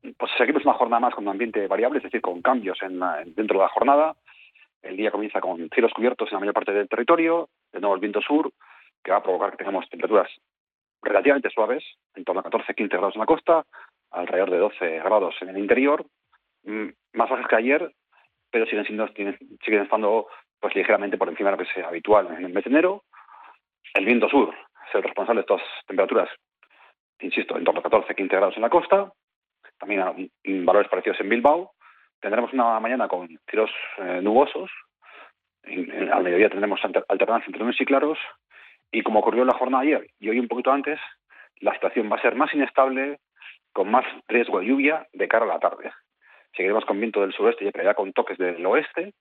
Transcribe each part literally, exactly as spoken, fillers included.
pues seguimos una jornada más con un ambiente variable, es decir, con cambios en la, dentro de la jornada. El día comienza con cielos cubiertos en la mayor parte del territorio, de nuevo el viento sur, que va a provocar que tengamos temperaturas relativamente suaves, en torno a catorce a quince grados en la costa, alrededor de doce grados en el interior, más bajas que ayer, pero siguen siendo siguen estando pues ligeramente por encima de lo que es habitual en el mes de enero. El viento sur es el responsable de estas temperaturas, insisto, en torno a catorce a quince grados en la costa, también a valores parecidos en Bilbao. Tendremos una mañana con cielos eh, nubosos, en, en, al mediodía tendremos alternancia entre nubes y claros, y como ocurrió en la jornada ayer y hoy un poquito antes, la situación va a ser más inestable, con más riesgo de lluvia de cara a la tarde. Seguiremos con viento del sureste y ya con toques del oeste,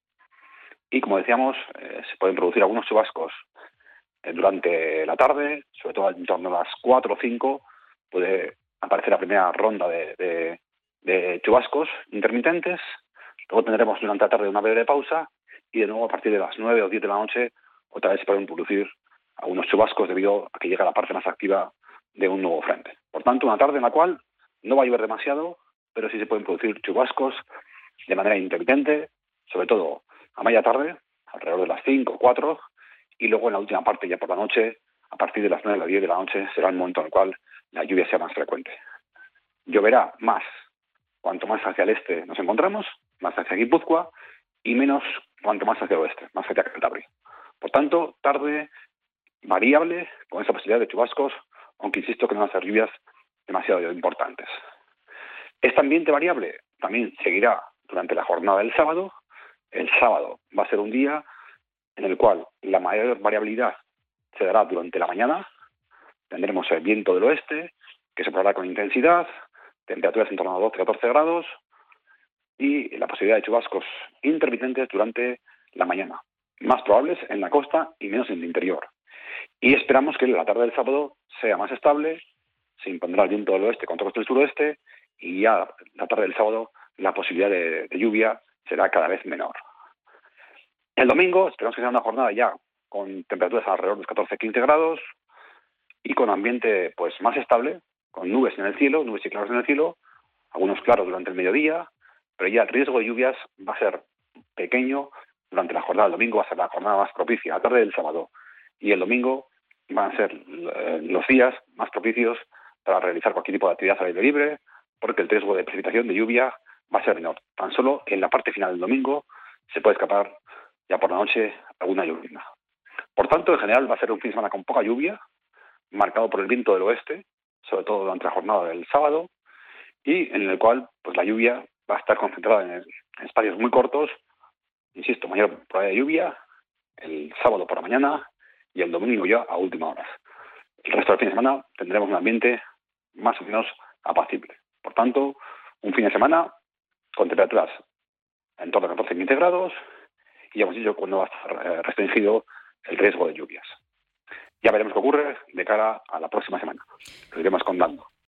y como decíamos, eh, se pueden producir algunos chubascos eh, durante la tarde, sobre todo en torno a las cuatro o cinco, puede aparecer la primera ronda de, de, de chubascos intermitentes. Luego tendremos durante la tarde una breve pausa, y de nuevo a partir de las nueve o diez de la noche otra vez se pueden producir algunos chubascos debido a que llega la parte más activa de un nuevo frente. Por tanto, una tarde en la cual no va a llover demasiado, pero sí se pueden producir chubascos de manera intermitente, sobre todo a media tarde, alrededor de las cinco o cuatro, y luego en la última parte, ya por la noche, a partir de las nueve o diez de la noche, será el momento en el cual la lluvia sea más frecuente. Lloverá más cuanto más hacia el este nos encontramos, más hacia Guipúzcoa, y menos cuanto más hacia el oeste, más hacia Cantabria. Por tanto, tarde variable, con esa posibilidad de chubascos, aunque insisto que no van a ser lluvias demasiado importantes. Este ambiente variable también seguirá durante la jornada del sábado. El sábado va a ser un día en el cual la mayor variabilidad se dará durante la mañana. Tendremos el viento del oeste, que soplará con intensidad, temperaturas en torno a doce a catorce grados, y la posibilidad de chubascos intermitentes durante la mañana, más probables en la costa y menos en el interior. Y esperamos que la tarde del sábado sea más estable, se impondrá el viento del oeste con toques del suroeste, y ya la tarde del sábado la posibilidad de, de lluvia será cada vez menor. El domingo esperamos que sea una jornada ya con temperaturas alrededor de los catorce a quince grados y con ambiente pues más estable, con nubes en el cielo, nubes y claros en el cielo, algunos claros durante el mediodía, pero ya el riesgo de lluvias va a ser pequeño durante la jornada. El domingo va a ser la jornada más propicia, la tarde del sábado y el domingo van a ser eh, los días más propicios para realizar cualquier tipo de actividad al aire libre, porque el riesgo de precipitación de lluvia va a ser menor. Tan solo en la parte final del domingo se puede escapar ya por la noche alguna lluvia. Por tanto, en general va a ser un fin de semana con poca lluvia, marcado por el viento del oeste, sobre todo durante la jornada del sábado, y en el cual pues la lluvia va a estar concentrada en, en espacios muy cortos, insisto, mayor probabilidad de lluvia el sábado por la mañana y el domingo ya a última hora. El resto del fin de semana tendremos un ambiente más o menos apacible. Por tanto, un fin de semana con temperaturas en torno a catorce a quince grados, y ya hemos dicho cuándo va a estar eh, restringido el riesgo de lluvias. Ya veremos qué ocurre de cara a la próxima semana. Lo iremos contando.